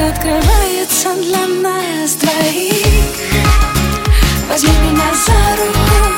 открывается для нас двоих. Возьми меня за руку,